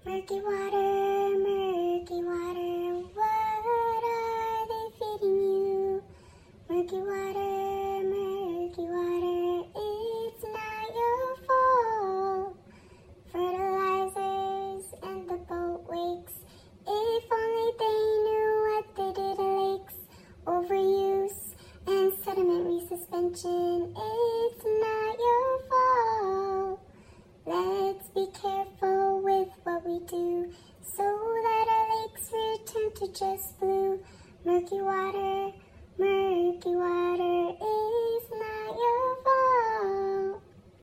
Murky water, what are they feeding you? Murky water, it's not your fault. Fertilizers and the boat wakes, if only they knew what they did to lakes. Overuse and sediment resuspension, it's not your fault. Let's be careful with what we do, so that our lakes return to just blue. Murky water,